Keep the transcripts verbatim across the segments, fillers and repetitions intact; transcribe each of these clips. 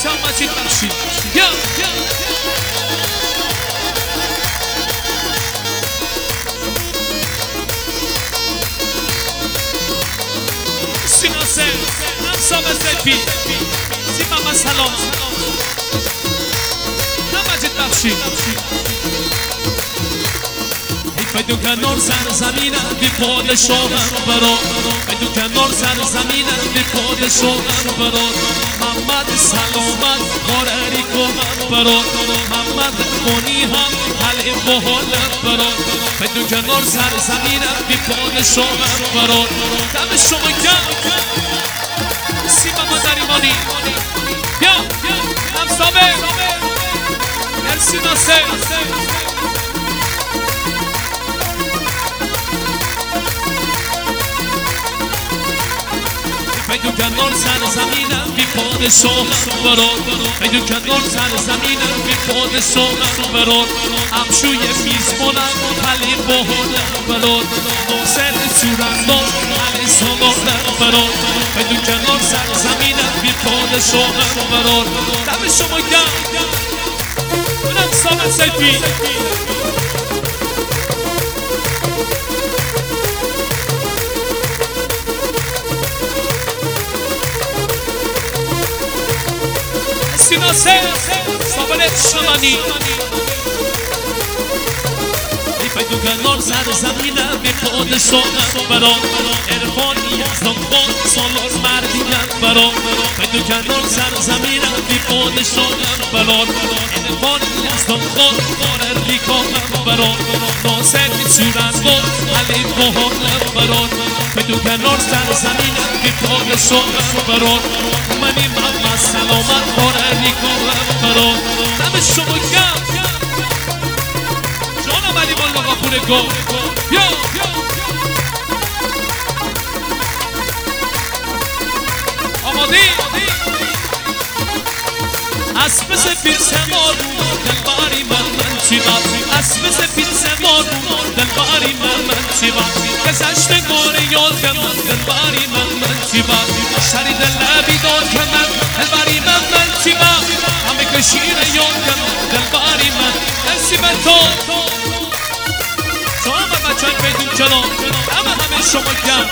بچه ها مجید بخشید یا سیناسه نمسا بزدی سیما سلام نه مجید بخشید بدون کنار سر زمینم بی پادشاهم برات بدون کنار سر زمینم بی پادشاهم برات محمد سلامت کارری کنم برات محمد خونی هم حل بحالم برات بدون کنار سر زمینم بی پادشاهم برات دم شما کم سیما مدریمانی بیا نمسابه مرسی ناسه بدون کنار سر زمینم بی پادشاهم برات بدون کنار سر زمینم بی پادشاهم برات همشوی میزبانم حلیم باحالم برات ناصر صورتدار حل سالارم برات بدون کنار سر زمینم بی پادشاهم برات دم شما گم اونم سامت سیفی سیناسه سابلت شمانی ای بدون کنار سر زمینم بی پادشاهم برات عرفانی از دنبال سالار مردینم برات بدون کنار سر زمینم بی پادشاهم برات عرفانی از دنبال کار ریکامم برات ناصر صورتدار حل بحالم برات بدون کنار سر زمینم بی پادشاهم برات منی محمد سلامت کارری کنم برات دم شما گم جانم علی والا غفور گو بیا آماده اسب سفید سوار دلبری من من چیبم اسب سفید سوار دلبری من من چیبم گذشتگان یاد کنم دلبری من من چیبم شرید لبی داد کنم دلبری من من چیبم همه کشیر یاد کنم دلبری من دلسی من تو شما بچه های بدون کلام همه همه شما کم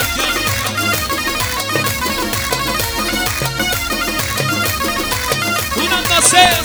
اونم ناصر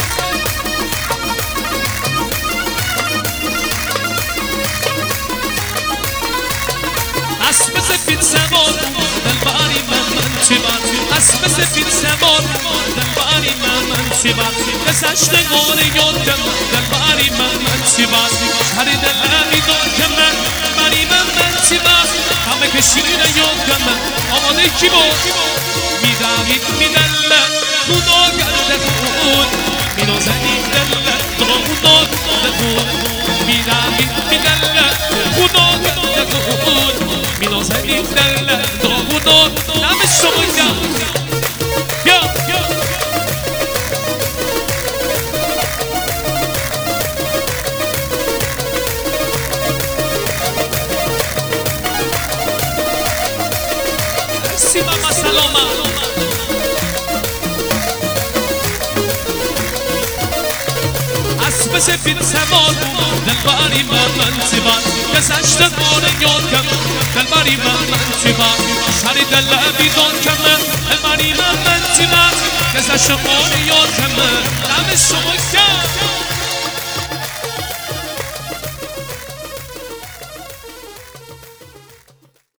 اسب سفید سوار دلبری من من چیبم اسب سفید سوار دلبری من من چیبم گذشتگان یاد کنم دلبری من من چیبم شرید لبی داد کنم دلبری من من چیبم همه کشیر یاد کنم آماده کی بود میدوید میدله خدا کرده خود مینازنی دله خدا کرده خود میدوید میدله خدا کرده خود مینازنی دله خدا دم شما گم بیا سیما سلامت اسب سفید سوار دلبری من من چیبم گذشتگان یاد کنم دلبری من من چیبم شرید لبی داد کنم دلبری من من چیبم گذشتگان یاد کنم دم شما